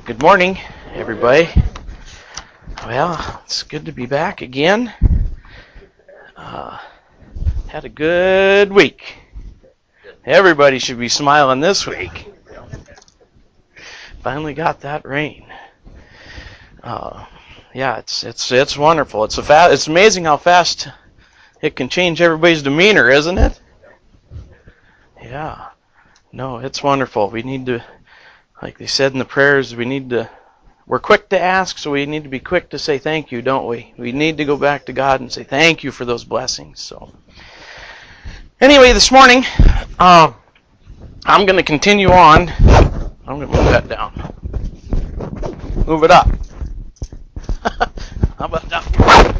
Good morning, everybody. Well, it's good to be back again. Had a good week. Everybody should be smiling this week. Finally got that rain. Yeah, it's wonderful. It's amazing how fast it can change everybody's demeanor, isn't it? Yeah. No, it's wonderful. We need to, like they said in the prayers, we're quick to ask, so we need to be quick to say thank you, don't we? We need to go back to God and say thank you for those blessings. So, anyway, this morning, I'm going to continue on. I'm going to move that down. Move it up. How about that?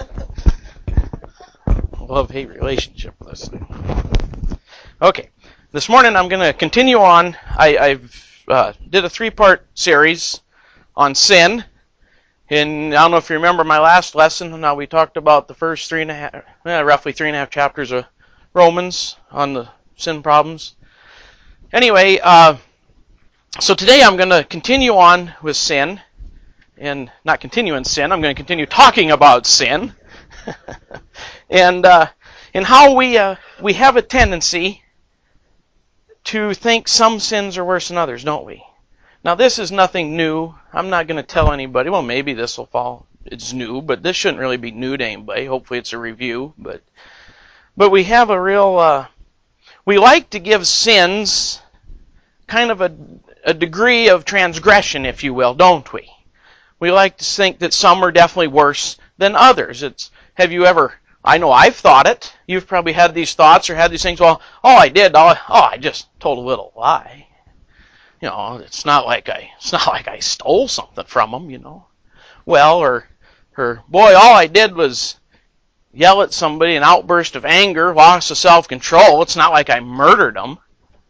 Love-hate relationship with this thing. Okay, this morning I'm going to continue on. I've did a 3-part series on sin. And I don't know if you remember my last lesson. Now we talked about the first roughly 3.5 chapters of Romans on the sin problems. Anyway, so today I'm going to continue on with sin, and not continue in sin. I'm going to continue talking about sin, and how we have a tendency to think some sins are worse than others, don't we? Now, this is nothing new. I'm not going to tell anybody, well, maybe this will fall. It's new, but this shouldn't really be new to anybody. Hopefully it's a review. But we have a real, we like to give sins kind of a degree of transgression, if you will, don't we? We like to think that some are definitely worse than others. I know I've thought it. You've probably had these thoughts or had these things, well, I just told a little lie. You know, it's not like I stole something from them, you know. Well, or boy, all I did was yell at somebody, an outburst of anger, loss of self-control. It's not like I murdered them.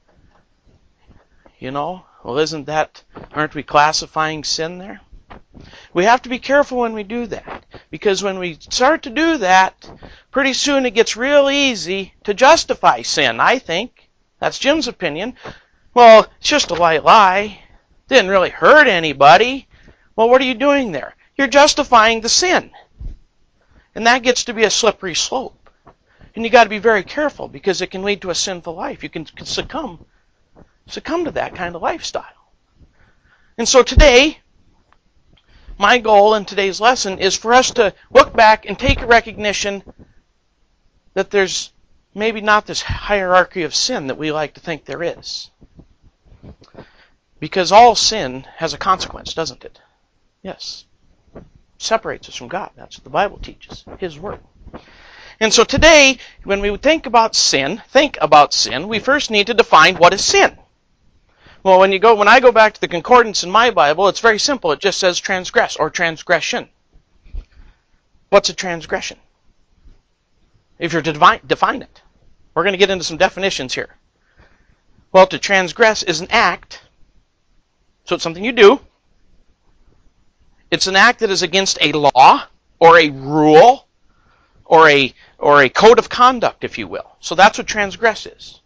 You know, well, aren't we classifying sin there? We have to be careful when we do that, because when we start to do that, pretty soon it gets real easy to justify sin, I think. That's Jim's opinion. Well, it's just a light lie. Didn't really hurt anybody. Well, what are you doing there? You're justifying the sin. And that gets to be a slippery slope. And you got to be very careful, because it can lead to a sinful life. You can succumb to that kind of lifestyle. And so today, my goal in today's lesson is for us to look back and take a recognition that there's maybe not this hierarchy of sin that we like to think there is. Because all sin has a consequence, doesn't it? Yes. It separates us from God. That's what the Bible teaches, His Word. And so today, when we think about sin, we first need to define what is sin. Well, when I go back to the concordance in my Bible, it's very simple. It just says transgress or transgression. What's a transgression? If you're to define it. We're going to get into some definitions here. Well, to transgress is an act. So it's something you do. It's an act that is against a law or a rule or a code of conduct, if you will. So that's what transgress is.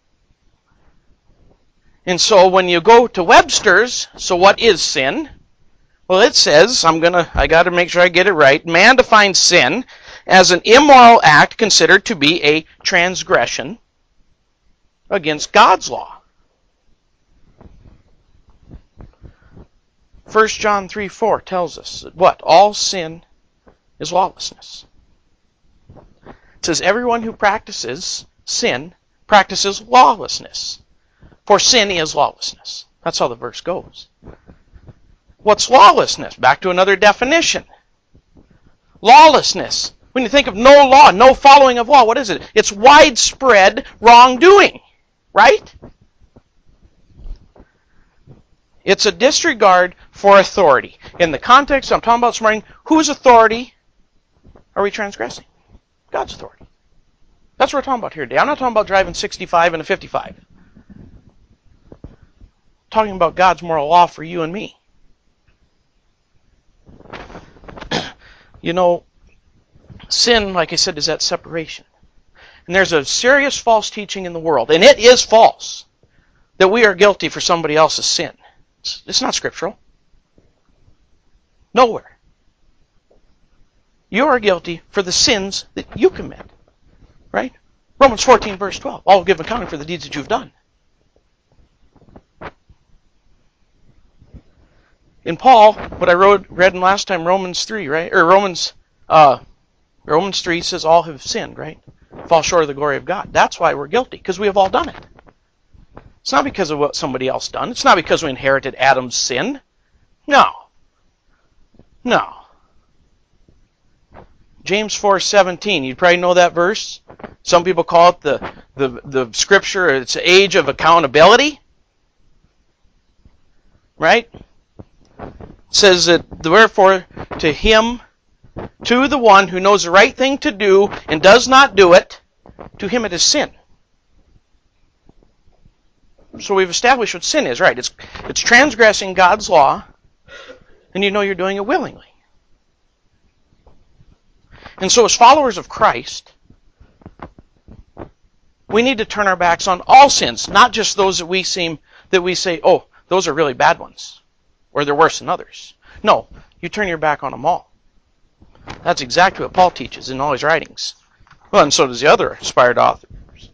And so when you go to Webster's, so what is sin? Well, it says, I got to make sure I get it right. Man defines sin as an immoral act considered to be a transgression against God's law. 1 John 3:4 tells us that what? All sin is lawlessness. It says everyone who practices sin practices lawlessness. For sin is lawlessness. That's how the verse goes. What's lawlessness? Back to another definition. Lawlessness. When you think of no law, no following of law, what is it? It's widespread wrongdoing. Right? It's a disregard for authority. In the context I'm talking about this morning, whose authority are we transgressing? God's authority. That's what we're talking about here today. I'm not talking about driving 65 and a 55. I'm talking about God's moral law for you and me. You know, sin, like I said, is that separation. And there's a serious false teaching in the world, and it is false, that we are guilty for somebody else's sin. It's not scriptural. Nowhere. You are guilty for the sins that you commit. Right? Romans 14, verse 12. All will give accounting for the deeds that you've done. In Paul, what I read in last time, Romans 3, right? Or Romans 3 says all have sinned, right? Fall short of the glory of God. That's why we're guilty, because we have all done it. It's not because of what somebody else done. It's not because we inherited Adam's sin. No. James 4:17. You probably know that verse. Some people call it the scripture. It's the age of accountability. Right? It says that, wherefore, to the one who knows the right thing to do and does not do it, to him it is sin. So we've established what sin is, right? It's transgressing God's law, and you know you're doing it willingly. And so as followers of Christ, we need to turn our backs on all sins, not just those that we say, oh, those are really bad ones, or they're worse than others. No, you turn your back on them all. That's exactly what Paul teaches in all his writings. Well, and so does the other inspired authors.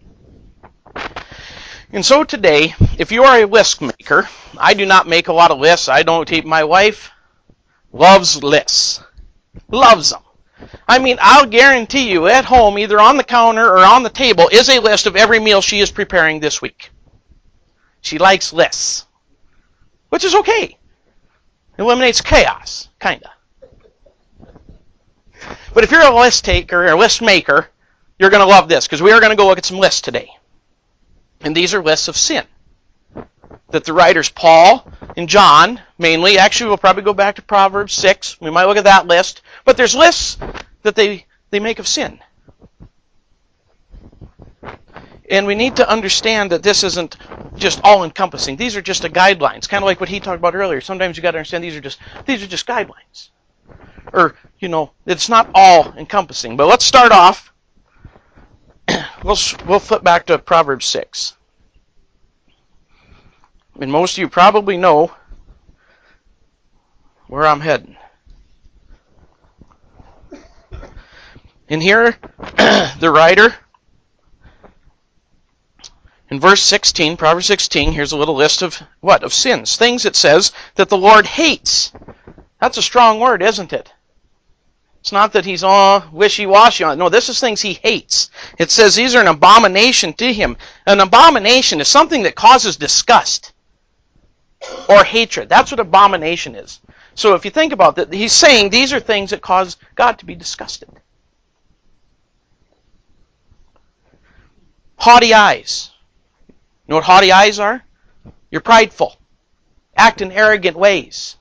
And so today, if you are a list maker, I do not make a lot of lists. I don't keep. My wife loves lists. Loves them. I mean, I'll guarantee you at home, either on the counter or on the table, is a list of every meal she is preparing this week. She likes lists. Which is okay. It eliminates chaos, kind of. But if you're a list taker or a list maker, you're going to love this, because we are going to go look at some lists today. And these are lists of sin that the writers Paul and John, mainly, actually we'll probably go back to Proverbs 6. We might look at that list. But there's lists that they make of sin. And we need to understand that this isn't just all-encompassing. These are just a guidelines, kind of like what he talked about earlier. Sometimes you got to understand these are just guidelines. Or, it's not all-encompassing. But let's start off. We'll flip back to Proverbs 6. And most of you probably know where I'm heading. And here, the writer, in verse 16, Proverbs 16, here's a little list of what? Of sins. Things it says that the Lord hates. That's a strong word, isn't it? It's not that he's all wishy-washy on it. No, this is things he hates. It says these are an abomination to him. An abomination is something that causes disgust or hatred. That's what abomination is. So if you think about that, he's saying these are things that cause God to be disgusted. Haughty eyes. You know what haughty eyes are? You're prideful. Act in arrogant ways.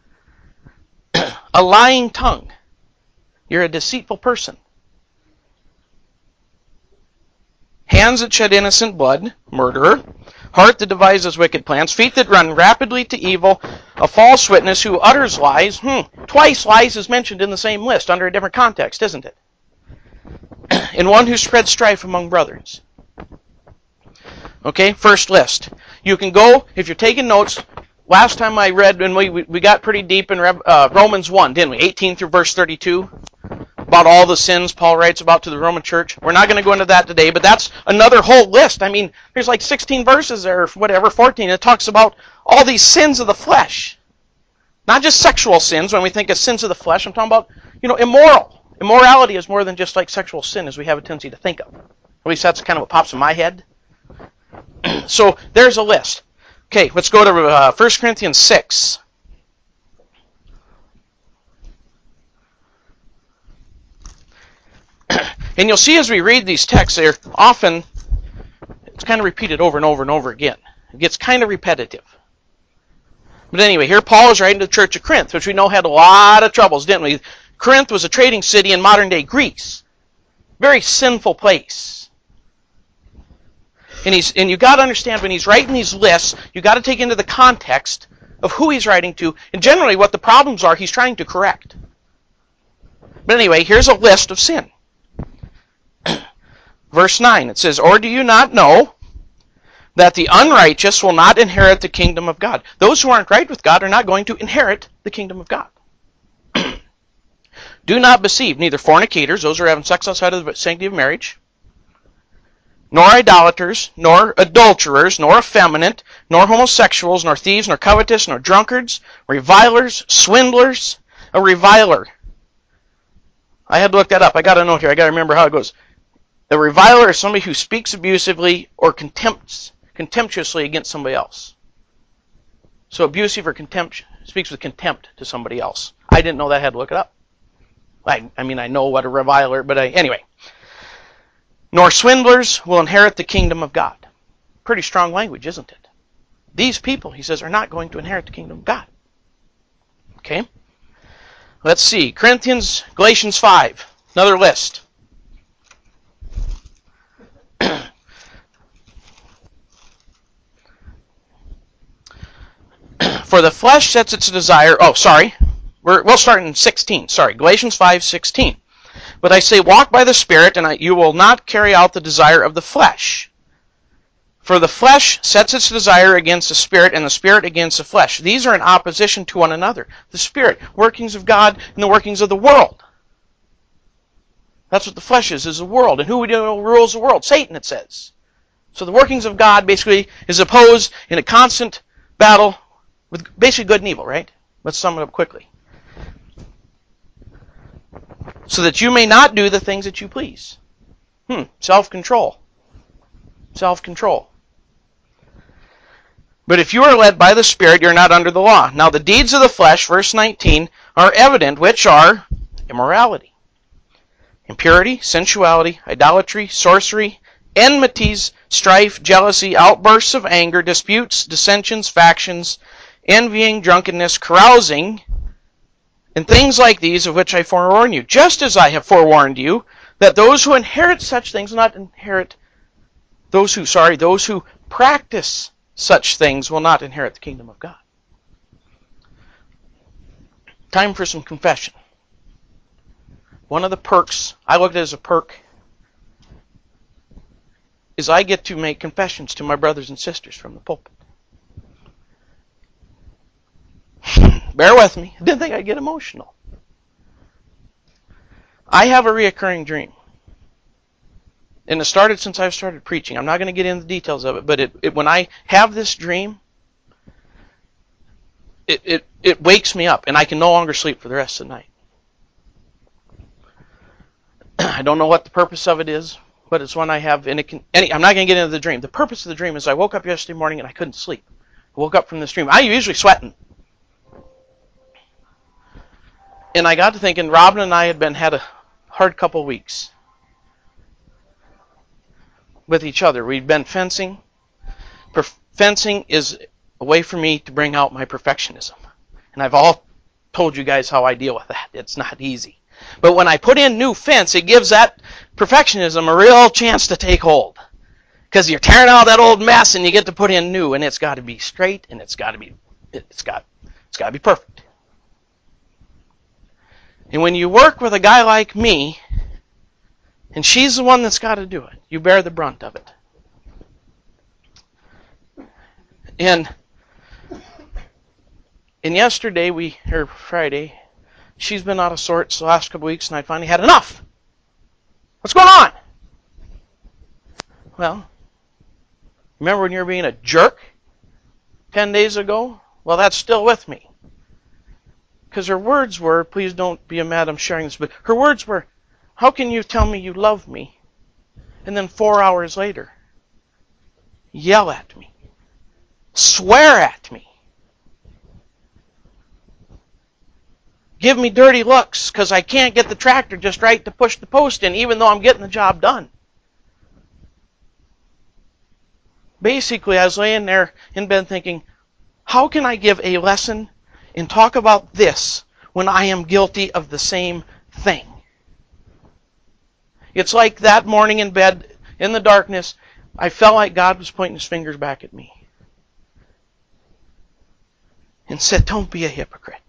A lying tongue. You're a deceitful person. Hands that shed innocent blood, murderer. Heart that devises wicked plans. Feet that run rapidly to evil. A false witness who utters lies. Twice lies is mentioned in the same list under a different context, isn't it? And one who spreads strife among brothers. Okay, first list. You can go, if you're taking notes, last time I read, and we got pretty deep in Romans 1, didn't we? 18 through verse 32. About all the sins Paul writes about to the Roman church. We're not going to go into that today, but that's another whole list. I mean, there's like 16 verses there, or whatever, 14. It talks about all these sins of the flesh. Not just sexual sins. When we think of sins of the flesh, I'm talking about, immoral. Immorality is more than just like sexual sin as we have a tendency to think of. At least that's kind of what pops in my head. So there's a list. Okay, let's go to 1 Corinthians 6. And you'll see as we read these texts, they're often, it's kind of repeated over and over and over again. It gets kind of repetitive. But anyway, here Paul is writing to the church of Corinth, which we know had a lot of troubles, didn't we? Corinth was a trading city in modern-day Greece. Very sinful place. And you got to understand, when he's writing these lists, you got to take into the context of who he's writing to, and generally what the problems are he's trying to correct. But anyway, here's a list of sin. Verse 9, it says, "Or do you not know that the unrighteous will not inherit the kingdom of God?" Those who aren't right with God are not going to inherit the kingdom of God. Do not deceive, neither fornicators, those who are having sex outside of the sanctity of marriage, nor idolaters, nor adulterers, nor effeminate, nor homosexuals, nor thieves, nor covetous, nor drunkards, revilers, swindlers. A reviler. I had to look that up. I got a note here. I got to remember how it goes. A reviler is somebody who speaks abusively or contemptuously against somebody else. So abusive or speaks with contempt to somebody else. I didn't know that. I had to look it up. I mean, I know what a reviler, but anyway. Nor swindlers will inherit the kingdom of God. Pretty strong language, isn't it? These people, he says, are not going to inherit the kingdom of God. Okay? Let's see. Galatians 5. Another list. For the flesh sets its desire. Oh, sorry. We'll start in 16. Sorry. Galatians 5:16. But I say, walk by the Spirit, and you will not carry out the desire of the flesh. For the flesh sets its desire against the Spirit, and the Spirit against the flesh. These are in opposition to one another. The Spirit, workings of God, and the workings of the world. That's what the flesh is the world. And who rules the world? Satan, it says. So the workings of God basically is opposed in a constant battle with basically good and evil, right? Let's sum it up quickly. So that you may not do the things that you please. Self-control. Self-control. But if you are led by the Spirit, you're not under the law. Now the deeds of the flesh, verse 19, are evident, which are immorality, impurity, sensuality, idolatry, sorcery, enmities, strife, jealousy, outbursts of anger, disputes, dissensions, factions, envying, drunkenness, carousing, and things like these, of which I forewarn you, just as I have forewarned you, that those who inherit such things will not inherit, those who practice such things will not inherit the kingdom of God. Time for some confession. One of the perks, I looked at it as a perk, is I get to make confessions to my brothers and sisters from the pulpit. Bear with me. I didn't think I'd get emotional. I have a reoccurring dream. And it started since I started preaching. I'm not going to get into the details of it, but when I have this dream, it wakes me up, and I can no longer sleep for the rest of the night. I don't know what the purpose of it is, but it's one I have, and I'm not going to get into the dream. The purpose of the dream is I woke up yesterday morning and I couldn't sleep. I woke up from this dream. I'm usually sweating. And I got to thinking, Robin and I had a hard couple weeks with each other. We'd been fencing. Fencing is a way for me to bring out my perfectionism. And I've all told you guys how I deal with that. It's not easy. But when I put in new fence, it gives that perfectionism a real chance to take hold. Because you're tearing out that old mess and you get to put in new, and it's got to be straight and it's got to be perfect. And when you work with a guy like me, and she's the one that's got to do it, you bear the brunt of it. And yesterday, Friday, she's been out of sorts the last couple weeks, and I finally had enough. What's going on? Well, remember when you were being a jerk 10 days ago? Well, that's still with me. Because her words were, please don't be mad I'm sharing this, but her words were, how can you tell me you love me, and then 4 hours later, yell at me, swear at me, give me dirty looks because I can't get the tractor just right to push the post in, even though I'm getting the job done. Basically, I was laying there in bed thinking, how can I give a lesson and talk about this when I am guilty of the same thing? It's like that morning in bed, in the darkness, I felt like God was pointing his fingers back at me and said, don't be a hypocrite.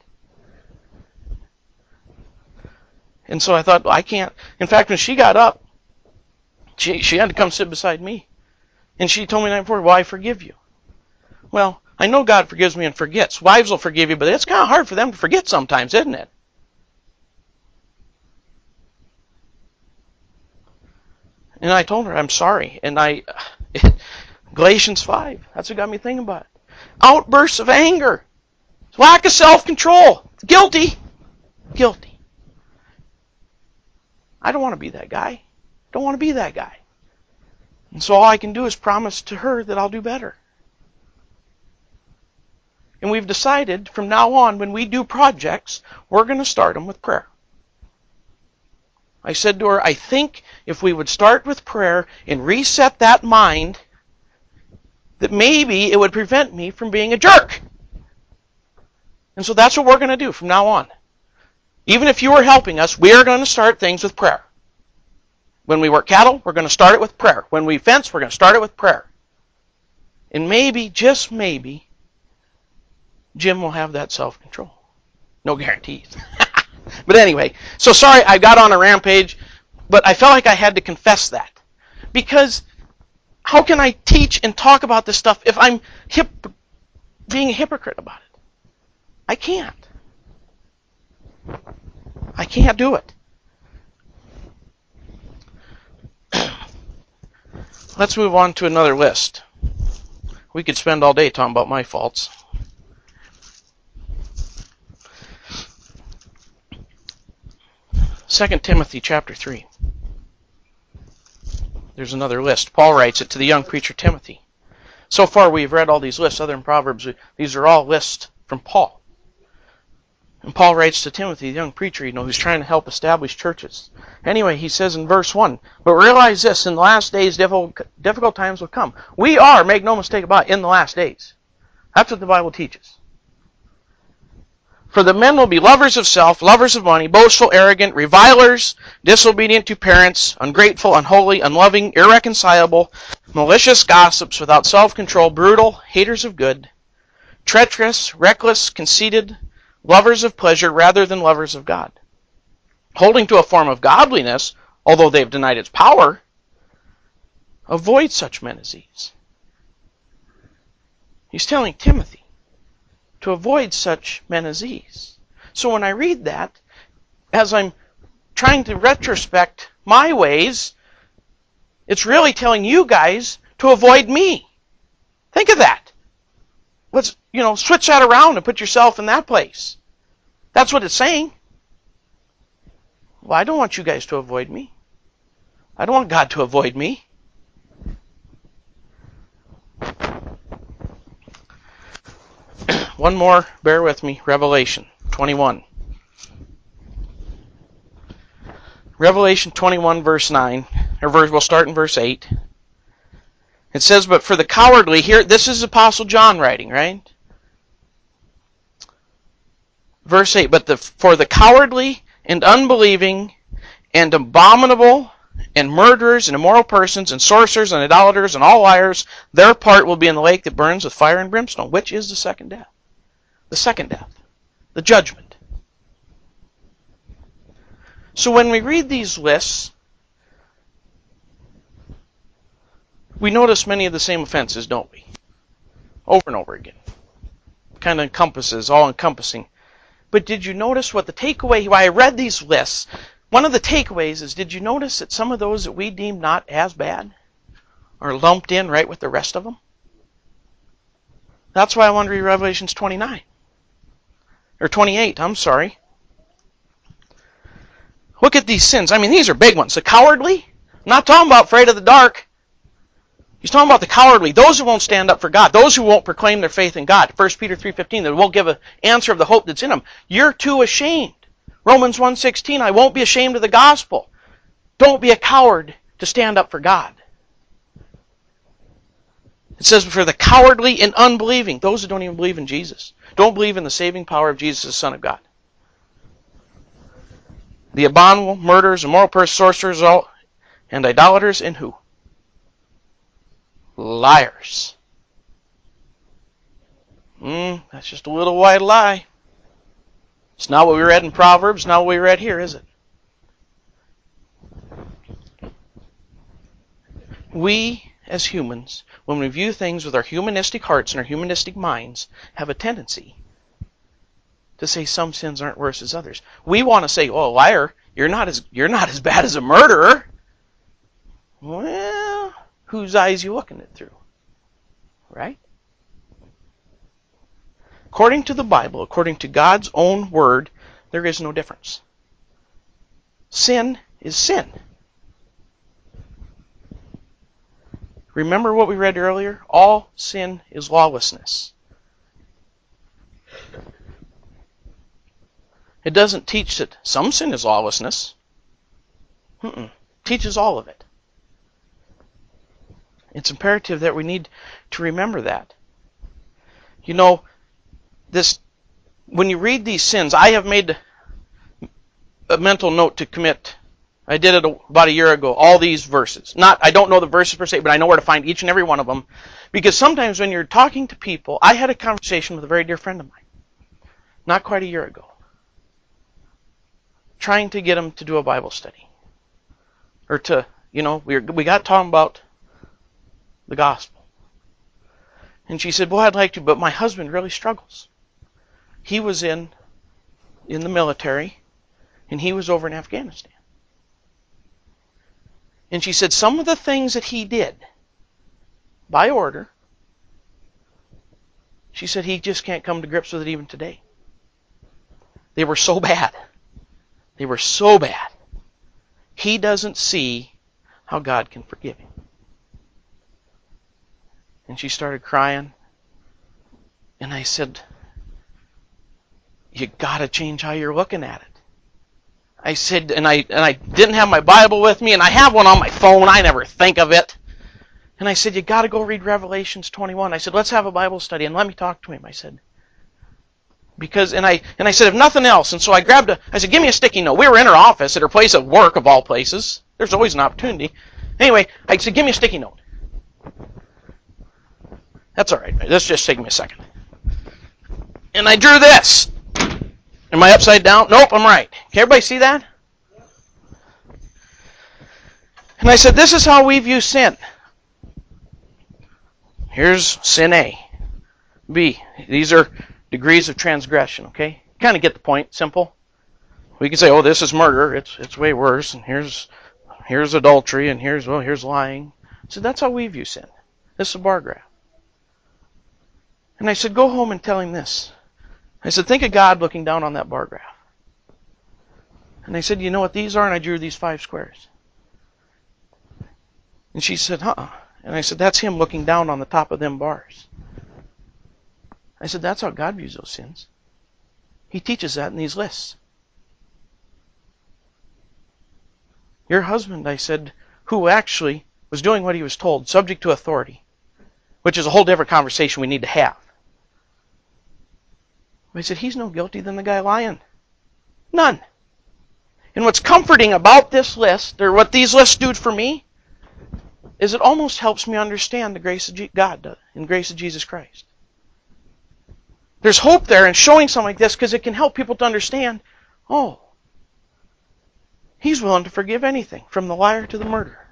And so I thought, well, I can't. In fact, when she got up, she had to come sit beside me. And she told me the night before, well, I forgive you. Well, I know God forgives me and forgets. Wives will forgive you, but it's kind of hard for them to forget sometimes, isn't it? And I told her, I'm sorry. And Galatians 5, that's what got me thinking about it. Outbursts of anger. Lack of self-control. Guilty. Guilty. I don't want to be that guy. Don't want to be that guy. And so all I can do is promise to her that I'll do better. And we've decided from now on, when we do projects, we're going to start them with prayer. I said to her, I think if we would start with prayer and reset that mind, that maybe it would prevent me from being a jerk. And so that's what we're going to do from now on. Even if you are helping us, we are going to start things with prayer. When we work cattle, we're going to start it with prayer. When we fence, we're going to start it with prayer. And maybe, just maybe, Jim will have that self-control. No guarantees. But anyway, so sorry I got on a rampage, but I felt like I had to confess that. Because how can I teach and talk about this stuff if I'm being a hypocrite about it? I can't. I can't do it. Let's move on to another list. We could spend all day talking about my faults. Second Timothy chapter 3. There's another list. Paul writes it to the young preacher Timothy. So far we've read all these lists other than Proverbs. These are all lists from Paul. And Paul writes to Timothy, the young preacher, who's trying to help establish churches. Anyway, he says in verse 1, but realize this, in the last days difficult times will come. We are, make no mistake about it, in the last days. That's what the Bible teaches. For the men will be lovers of self, lovers of money, boastful, arrogant, revilers, disobedient to parents, ungrateful, unholy, unloving, irreconcilable, malicious gossips, without self-control, brutal, haters of good, treacherous, reckless, conceited, lovers of pleasure rather than lovers of God. Holding to a form of godliness, although they have denied its power, avoid such men as these. He's telling Timothy to avoid such men as these. So when I read that, as I'm trying to retrospect my ways, it's really telling you guys to avoid me. Think of that. Let's, switch that around and put yourself in that place. That's what it's saying. Well, I don't want you guys to avoid me. I don't want God to avoid me. One more, bear with me, Revelation 21. Revelation 21, verse 9, we'll start in verse 8. It says, but for the cowardly, here, this is Apostle John writing, right? Verse 8, but for the cowardly and unbelieving and abominable and murderers and immoral persons and sorcerers and idolaters and all liars, their part will be in the lake that burns with fire and brimstone, which is the second death. The second death. The judgment. So when we read these lists, we notice many of the same offenses, don't we? Over and over again. Kind of encompasses, all-encompassing. But did you notice what the takeaway, why I read these lists, one of the takeaways is, did you notice that some of those that we deem not as bad are lumped in right with the rest of them? That's why I want to read Revelations 29. Or 28, I'm sorry. Look at these sins. These are big ones. The cowardly, I'm not talking about afraid of the dark. He's talking about the cowardly, those who won't stand up for God, those who won't proclaim their faith in God. 1 Peter 3:15, that won't give an answer of the hope that's in them. You're too ashamed. Romans 1:16, I won't be ashamed of the gospel. Don't be a coward to stand up for God. It says, for the cowardly and unbelieving, those who don't even believe in Jesus, don't believe in the saving power of Jesus, the Son of God. The abominable, murderers, immoral persons, sorcerers, and idolaters, and who? Liars. That's just a little white lie. It's not what we read in Proverbs, not what we read here, is it? We, as humans, when we view things with our humanistic hearts and our humanistic minds, have a tendency to say some sins aren't worse as others. We want to say, oh, liar, you're not as bad as a murderer. Well, whose eyes you looking it through? Right? According to the Bible, according to God's own word, there is no difference. Sin is sin. Remember what we read earlier? All sin is lawlessness. It doesn't teach that some sin is lawlessness. It teaches all of it. It's imperative that we need to remember that. You know, when you read these sins, I have made a mental note to commit. I did it about a year ago, all these verses. I don't know the verses per se, but I know where to find each and every one of them. Because sometimes when you're talking to people, I had a conversation with a very dear friend of mine, not quite a year ago, trying to get him to do a Bible study. Or we got talking about the gospel. And she said, well, I'd like to, but my husband really struggles. He was in the military, and he was over in Afghanistan. And she said some of the things that he did, by order, she said he just can't come to grips with it even today. They were so bad. They were so bad. He doesn't see how God can forgive him. And she started crying. And I said, you got to change how you're looking at it. I said, and I didn't have my Bible with me, and I have one on my phone. I never think of it. And I said, you got to go read Revelations 21. I said, let's have a Bible study, and let me talk to him. I said, and I said, if nothing else, and so I said, give me a sticky note. We were in her office at her place of work, of all places. There's always an opportunity. Anyway, I said, give me a sticky note. That's all right. Let's just take me a second. And I drew this. Am I upside down? Nope, I'm right. Can everybody see that? And I said, this is how we view sin. Here's sin A. B. These are degrees of transgression, okay? Kind of get the point. Simple. We can say, oh, this is murder. It's way worse. And here's adultery. And here's lying. So that's how we view sin. This is a bar graph. And I said, go home and tell him this. I said, think of God looking down on that bar graph. And I said, you know what these are? And I drew these 5 squares. And she said, And I said, that's him looking down on the top of them bars. I said, that's how God views those sins. He teaches that in these lists. Your husband, I said, who actually was doing what he was told, subject to authority, which is a whole different conversation we need to have. I said, he's no guilty than the guy lying. None. And what's comforting about this list, or what these lists do for me, is it almost helps me understand the grace of God and grace of Jesus Christ. There's hope there in showing something like this because it can help people to understand, oh, he's willing to forgive anything, from the liar to the murderer.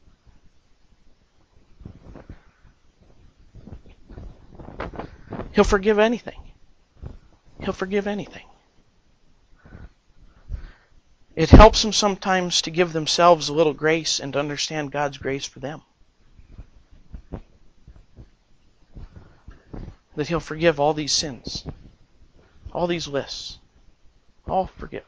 He'll forgive anything. He'll forgive anything. It helps them sometimes to give themselves a little grace and to understand God's grace for them. That He'll forgive all these sins, all these lists, all forgiven.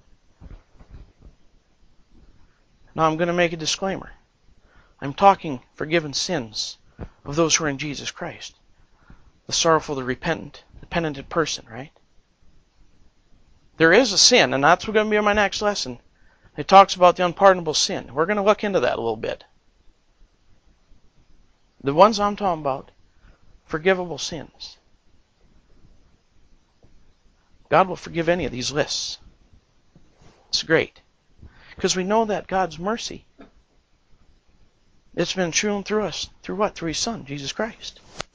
Now I'm going to make a disclaimer. I'm talking forgiven sins of those who are in Jesus Christ. The sorrowful, the repentant, the penitent person, right? There is a sin, and that's going to be my next lesson. It talks about the unpardonable sin. We're going to look into that a little bit. The ones I'm talking about, forgivable sins. God will forgive any of these lists. It's great. Because we know that God's mercy, it's been shown through us. Through what? Through His Son, Jesus Christ.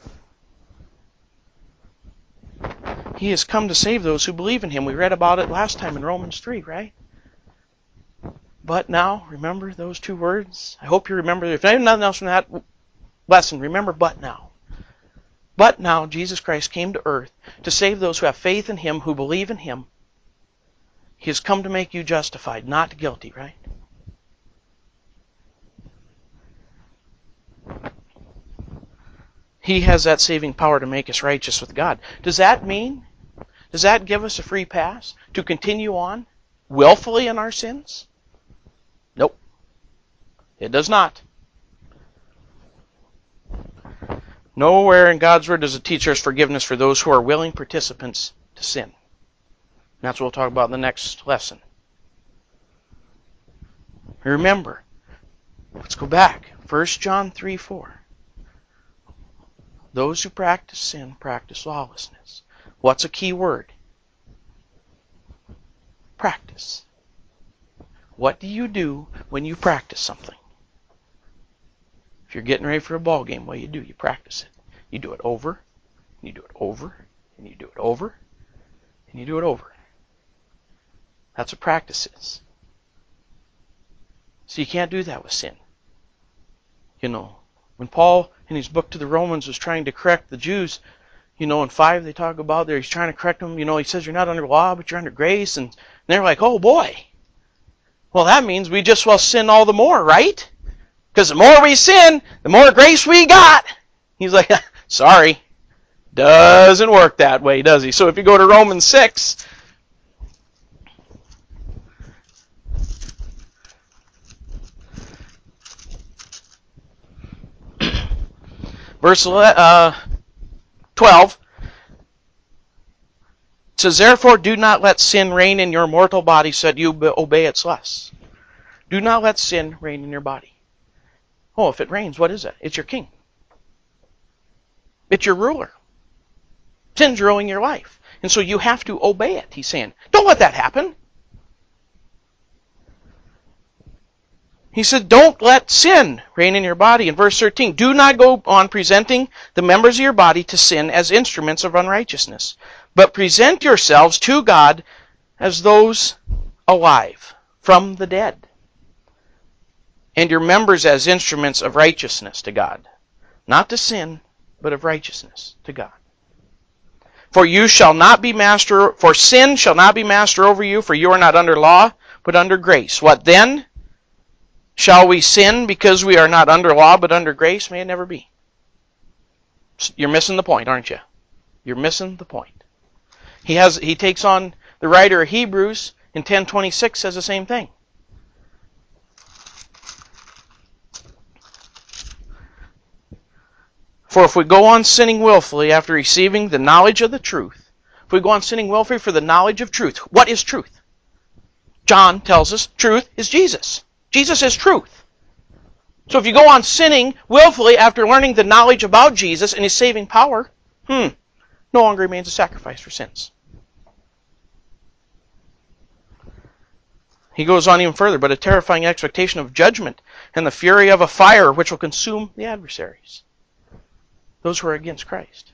He has come to save those who believe in Him. We read about it last time in Romans 3, right? But now, remember those 2 words? I hope you remember. If there's nothing else from that lesson, remember but now. But now, Jesus Christ came to earth to save those who have faith in Him, who believe in Him. He has come to make you justified, not guilty, right? He has that saving power to make us righteous with God. Does that give us a free pass to continue on willfully in our sins? Nope. It does not. Nowhere in God's Word does it teach us forgiveness for those who are willing participants to sin. And that's what we'll talk about in the next lesson. Remember, let's go back. 1 John 3:4. Those who practice sin practice lawlessness. What's a key word? Practice. What do you do when you practice something? If you're getting ready for a ball game, what do? You practice it. You do it over, and you do it over, and you do it over, and you do it over. That's what practice is. So you can't do that with sin. When Paul, in his book to the Romans, was trying to correct the Jews, in 5 they talk about there, he's trying to correct them. He says you're not under law, but you're under grace. And they're like, oh boy. Well, that means we just will sin all the more, right? Because the more we sin, the more grace we got. He's like, sorry. Doesn't work that way, does he? So if you go to Romans 6, verse 12, it says, therefore do not let sin reign in your mortal body so that you obey its lusts. Do not let sin reign in your body. Oh, if it reigns, what is it? It's your king. It's your ruler. Sin's ruling your life. And so you have to obey it, he's saying. Don't let that happen. He said, don't let sin reign in your body. In verse 13, do not go on presenting the members of your body to sin as instruments of unrighteousness, but present yourselves to God as those alive from the dead, and your members as instruments of righteousness to God. Not to sin, but of righteousness to God. For sin shall not be master over you, for you are not under law, but under grace. What then? Shall we sin because we are not under law, but under grace? May it never be. You're missing the point, aren't you? You're missing the point. He takes on, the writer of Hebrews in 10:26 says the same thing. For if we go on sinning willfully after receiving the knowledge of the truth, if we go on sinning willfully for the knowledge of truth, what is truth? John tells us truth is Jesus. Jesus is truth. So if you go on sinning willfully after learning the knowledge about Jesus and his saving power, no longer remains a sacrifice for sins. He goes on even further, but a terrifying expectation of judgment and the fury of a fire which will consume the adversaries, those who are against Christ.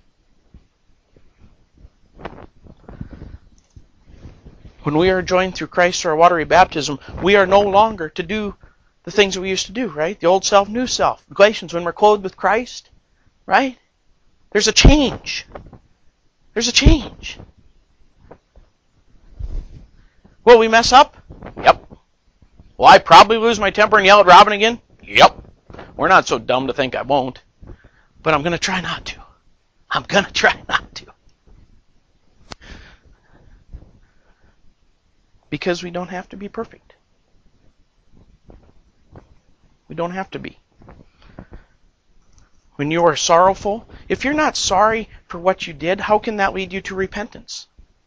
When we are joined through Christ through our watery baptism, we are no longer to do the things that we used to do, right? The old self, new self. Galatians, when we're clothed with Christ, right? There's a change. There's a change. Will we mess up? Yep. Will I probably lose my temper and yell at Robin again? Yep. We're not so dumb to think I won't. But I'm going to try not to. I'm going to try not to. Because we don't have to be perfect. We don't have to be. When you are sorrowful, if you're not sorry for what you did, how can that lead you to repentance?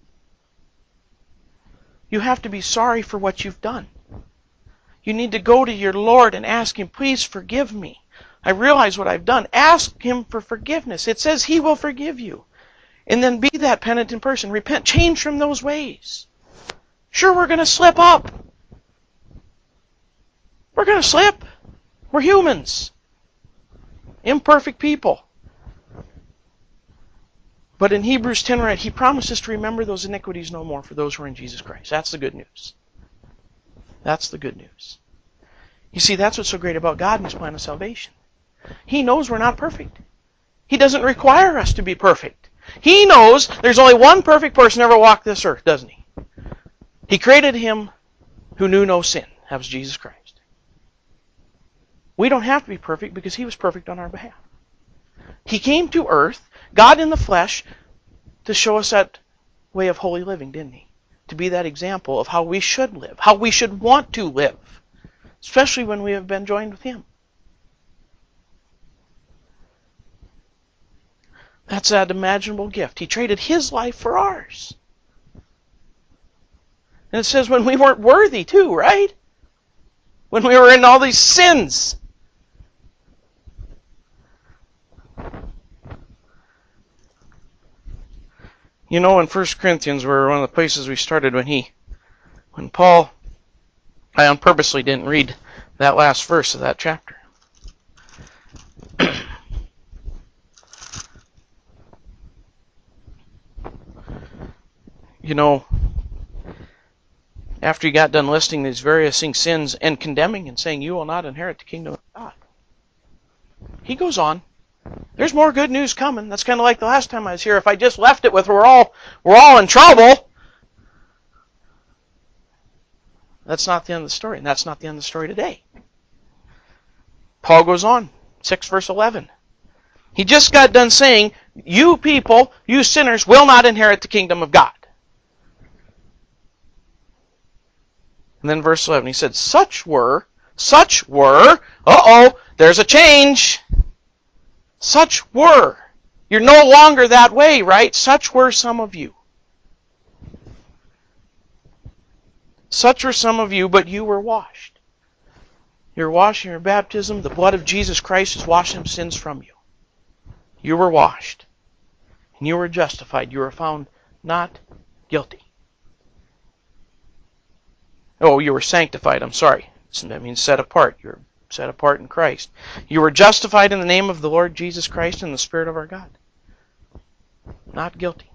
You have to be sorry for what you've done. You need to go to your Lord and ask Him, please forgive me. I realize what I've done. Ask Him for forgiveness. It says He will forgive you. And then be that penitent person. Repent. Change from those ways. Sure, we're going to slip up. We're going to slip. We're humans. Imperfect people. But in Hebrews 10, He promises to remember those iniquities no more for those who are in Jesus Christ. That's the good news. That's the good news. You see, that's what's so great about God and His plan of salvation. He knows we're not perfect. He doesn't require us to be perfect. He knows there's only one perfect person ever walked this earth, doesn't He? He created Him who knew no sin. That was Jesus Christ. We don't have to be perfect because He was perfect on our behalf. He came to earth, God in the flesh, to show us that way of holy living, didn't he? To be that example of how we should live, how we should want to live, especially when we have been joined with him. That's that imaginable gift. He traded his life for ours. And it says when we weren't worthy too, right? When we were in all these sins. You know, in 1 Corinthians, were one of the places we started when Paul, I purposely didn't read that last verse of that chapter. You know, after he got done listing these various sins and condemning and saying, you will not inherit the kingdom of God, he goes on. There's more good news coming. That's kind of like the last time I was here. If I just left it with we're all in trouble, that's not the end of the story. And that's not the end of the story today. Paul goes on, 6 verse 11. He just got done saying, you people, you sinners, will not inherit the kingdom of God. And then verse 11, he said, such were, there's a change. Such were. You're no longer that way, right? Such were some of you. Such were some of you, but you were washed. You're washed in your baptism. The blood of Jesus Christ has washed them sins from you. You were washed. And you were justified. You were found not guilty. Oh, you were sanctified. I'm sorry. That means set apart. You're set apart in Christ. You were justified in the name of the Lord Jesus Christ and the Spirit of our God. Not guilty.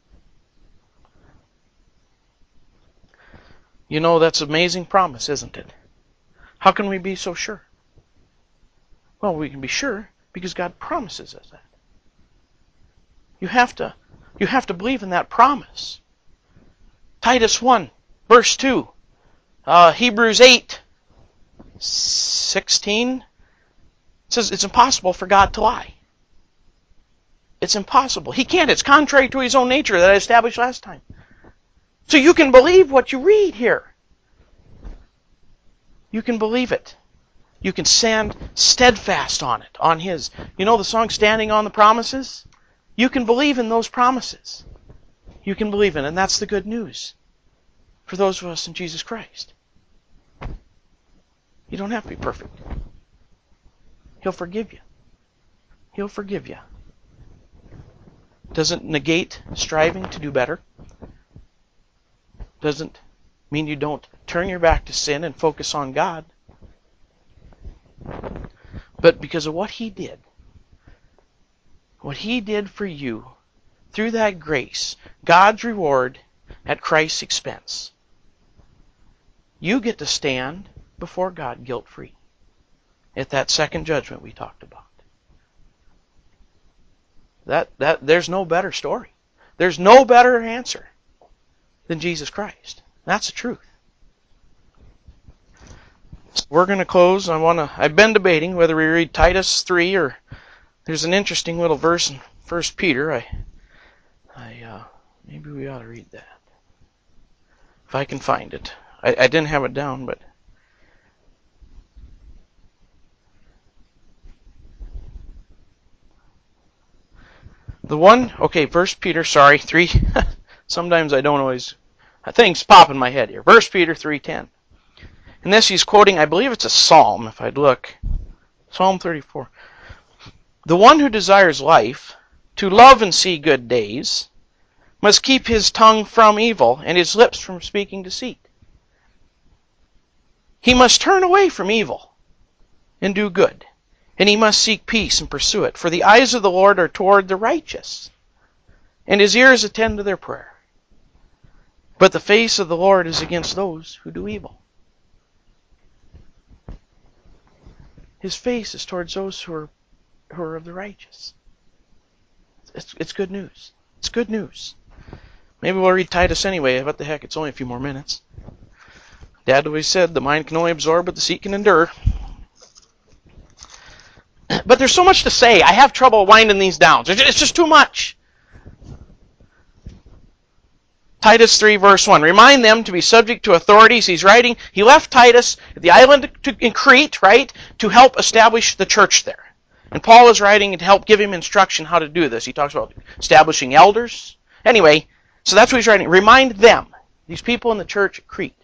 You know, that's an amazing promise, isn't it? How can we be so sure? Well, we can be sure because God promises us that. You have to believe in that promise. Titus 1, verse 2. Hebrews 8, 16. It says it's impossible for God to lie. It's impossible. He can't. It's contrary to his own nature that I established last time. So you can believe what you read here. You can believe it. You can stand steadfast on it, on his. You know the song Standing on the Promises? You can believe in those promises. You can believe in it, and that's the good news for those of us in Jesus Christ. You don't have to be perfect. He'll forgive you. He'll forgive you. Doesn't negate striving to do better. Doesn't mean you don't turn your back to sin and focus on God. But because of what he did for you, through that grace, God's reward at Christ's expense, you get to stand before God guilt-free at that second judgment we talked about. There's no better story. There's no better answer than Jesus Christ. That's the truth. So we're going to close. I've been debating whether we read Titus 3 or there's an interesting little verse in 1 Peter. Maybe we ought to read that. If I can find it. I didn't have it down, but the one, 1 Peter, 3. Sometimes I don't always, things pop in my head here. 1 Peter 3:10. And this he's quoting, I believe it's a psalm, if I'd look. Psalm 34. The one who desires life, to love and see good days, must keep his tongue from evil and his lips from speaking deceit. He must turn away from evil and do good, and he must seek peace and pursue it. For the eyes of the Lord are toward the righteous, and his ears attend to their prayer. But the face of the Lord is against those who do evil. His face is towards those who are of the righteous. It's good news. It's good news. Maybe we'll read Titus anyway. What the heck, it's only a few more minutes. Dad always said the mind can only absorb what the seat can endure. but there's so much to say. I have trouble winding these down. It's just too much. Titus 3, verse 1. Remind them to be subject to authorities. He's writing, he left Titus at the island in Crete, right, to help establish the church there. And Paul is writing to help give him instruction how to do this. He talks about establishing elders. Anyway, so that's what he's writing. Remind them, these people in the church at Crete.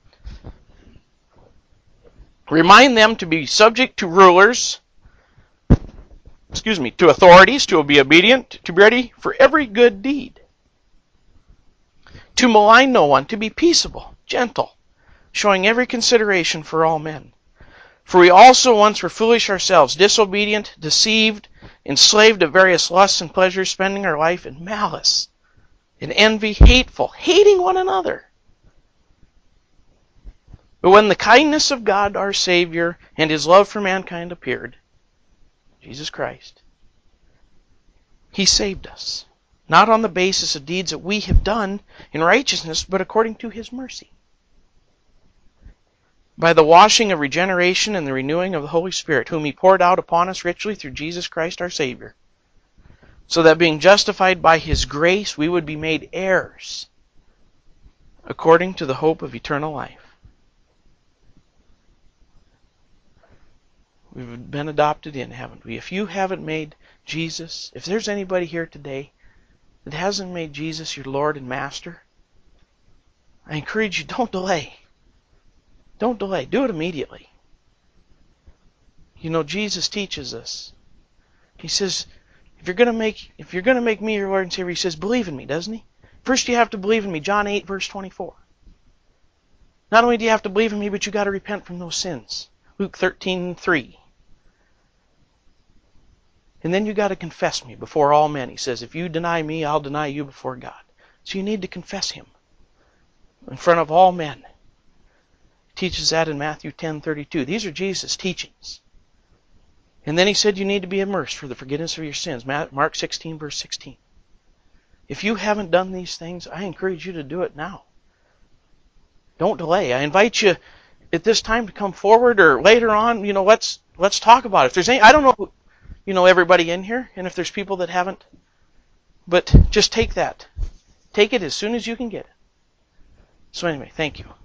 Remind them to be subject to rulers, to authorities, to be obedient, to be ready for every good deed. To malign no one, to be peaceable, gentle, showing every consideration for all men. For we also once were foolish ourselves, disobedient, deceived, enslaved to various lusts and pleasures, spending our life in malice, in envy, hateful, hating one another. But when the kindness of God our Savior and His love for mankind appeared, Jesus Christ, He saved us, not on the basis of deeds that we have done in righteousness, but according to His mercy, by the washing of regeneration and the renewing of the Holy Spirit, whom He poured out upon us richly through Jesus Christ our Savior, so that being justified by His grace, we would be made heirs according to the hope of eternal life. We've been adopted in, haven't we? If you haven't made Jesus, if there's anybody here today that hasn't made Jesus your Lord and Master, I encourage you, don't delay. Don't delay. Do it immediately. You know, Jesus teaches us. He says, if you're going to make me your Lord and Savior, He says, believe in me, doesn't He? First you have to believe in me. John 8, verse 24. Not only do you have to believe in me, but you got to repent from those sins. Luke 13:3. And then you got to confess me before all men. He says, if you deny me, I'll deny you before God. So you need to confess Him in front of all men. He teaches that in Matthew 10:32. These are Jesus' teachings. And then He said you need to be immersed for the forgiveness of your sins. Mark 16, verse 16. If you haven't done these things, I encourage you to do it now. Don't delay. I invite you at this time to come forward, or later on, let's talk about it. If there's any, I don't know, everybody in here, and if there's people that haven't, but just take that. Take it as soon as you can get it. So anyway, thank you.